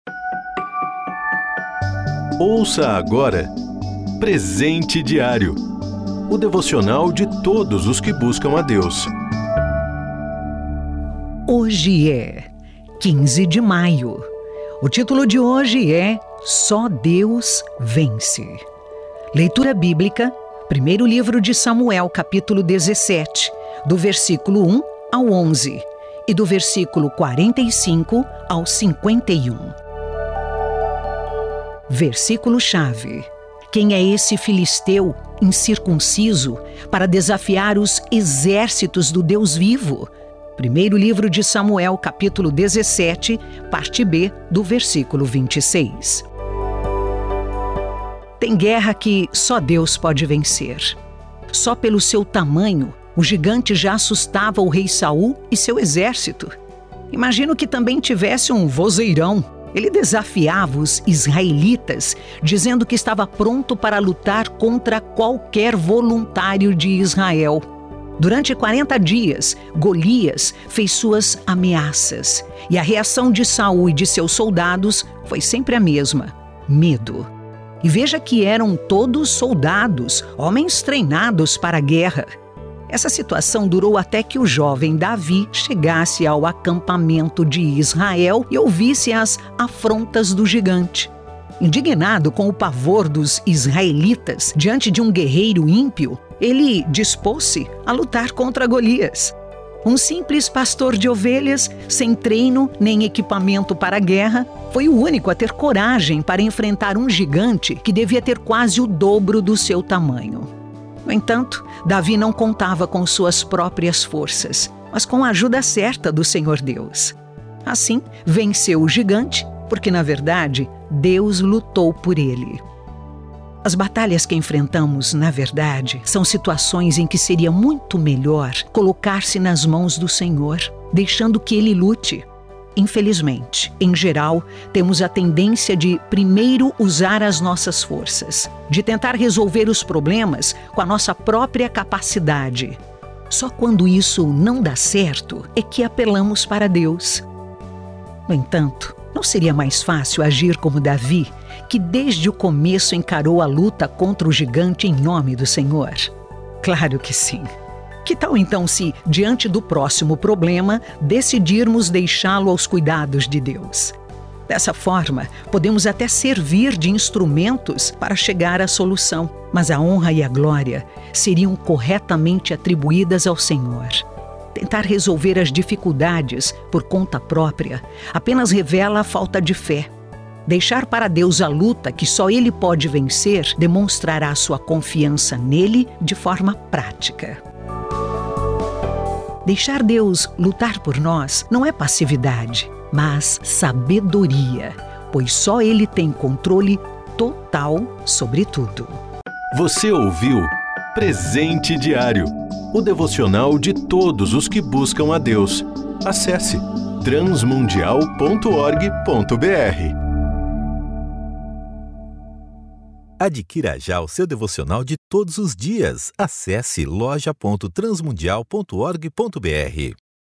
Ouça agora Presente Diário, o devocional de todos os que buscam a Deus. Hoje é 15 de maio. O título de hoje é Só Deus Vence. Leitura bíblica, primeiro livro de Samuel, capítulo 17, do versículo 1 ao 11 e do versículo 45 ao 51. Versículo-chave. Quem é esse filisteu incircunciso para desafiar os exércitos do Deus vivo? Primeiro livro de Samuel, capítulo 17, parte B, do versículo 26. Tem guerra que só Deus pode vencer. Só pelo seu tamanho, o gigante já assustava o rei Saul e seu exército. Imagino que também tivesse um vozeirão. Ele desafiava os israelitas, dizendo que estava pronto para lutar contra qualquer voluntário de Israel. Durante 40 dias, Golias fez suas ameaças, e a reação de Saul e de seus soldados foi sempre a mesma: medo. E veja que eram todos soldados, homens treinados para a guerra. Essa situação durou até que o jovem Davi chegasse ao acampamento de Israel e ouvisse as afrontas do gigante. Indignado com o pavor dos israelitas diante de um guerreiro ímpio, ele dispôs-se a lutar contra Golias. Um simples pastor de ovelhas, sem treino nem equipamento para a guerra, foi o único a ter coragem para enfrentar um gigante que devia ter quase o dobro do seu tamanho. No entanto, Davi não contava com suas próprias forças, mas com a ajuda certa do Senhor Deus. Assim, venceu o gigante, porque, na verdade, Deus lutou por ele. As batalhas que enfrentamos, na verdade, são situações em que seria muito melhor colocar-se nas mãos do Senhor, deixando que Ele lute. Infelizmente, em geral, temos a tendência de primeiro usar as nossas forças, de tentar resolver os problemas com a nossa própria capacidade. Só quando isso não dá certo é que apelamos para Deus. No entanto, não seria mais fácil agir como Davi, que desde o começo encarou a luta contra o gigante em nome do Senhor? Claro que sim. Que tal então se, diante do próximo problema, decidirmos deixá-lo aos cuidados de Deus? Dessa forma, podemos até servir de instrumentos para chegar à solução, mas a honra e a glória seriam corretamente atribuídas ao Senhor. Tentar resolver as dificuldades por conta própria apenas revela a falta de fé. Deixar para Deus a luta que só Ele pode vencer demonstrará sua confiança nele de forma prática. Deixar Deus lutar por nós não é passividade, mas sabedoria, pois só Ele tem controle total sobre tudo. Você ouviu Presente Diário, o devocional de todos os que buscam a Deus. Acesse transmundial.org.br. Adquira já o seu devocional de todos os dias. Acesse loja.transmundial.org.br.